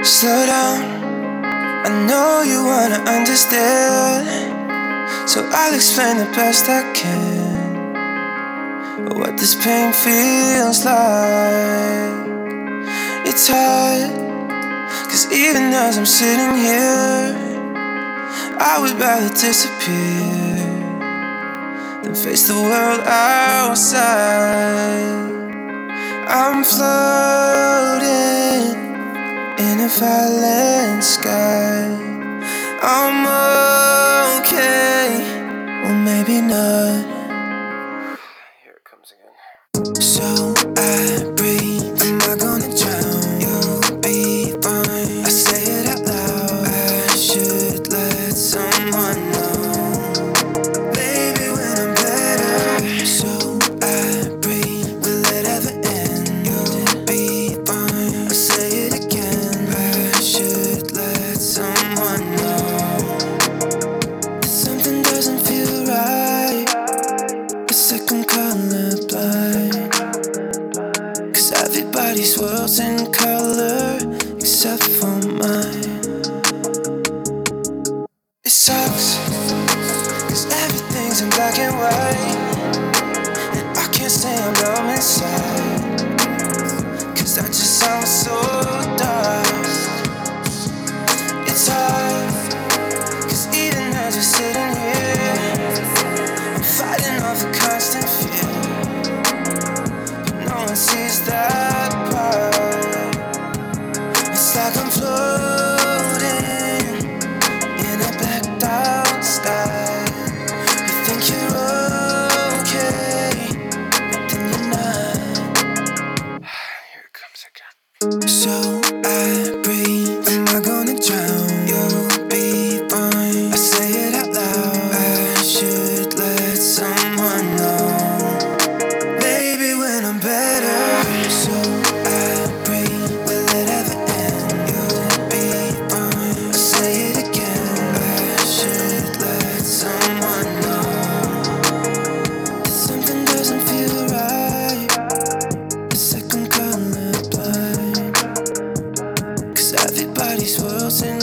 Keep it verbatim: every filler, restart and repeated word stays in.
Slow down, I know you wanna understand, so I'll explain the best I can what this pain feels like. It's hard, cause even as I'm sitting here, I would rather disappear than face the world outside. I'm floating in a violent sky. I'm okay, well maybe not. Here it comes again. So I breathe, am I gonna drown? You'll be fine, I say it out loud. I should let someone know, baby, when I'm better. So I breathe, will it ever end? You'll be fine, I say it again. I should let someone know that something doesn't feel right. It's like I'm colorblind, cause everybody's world's in color except for mine. It sucks, cause everything's in black and white, and I can't say I'm numb inside, cause that just sounds so dark. It's hard, cause even as we're sitting here, I'm fighting off a constant fear, but no one sees that part. It's like I'm floating in a blacked out sky. You think you're okay, but then you're not. Here it comes again. So I breathe, am I gonna drown? You'll be fine, I say it out loud. I should let someone know, baby, when I'm better. So I breathe, will it ever end? You'll be fine, I say it again. I should let someone know that something doesn't feel right. It's like I'm colorblind, cause everybody's world's in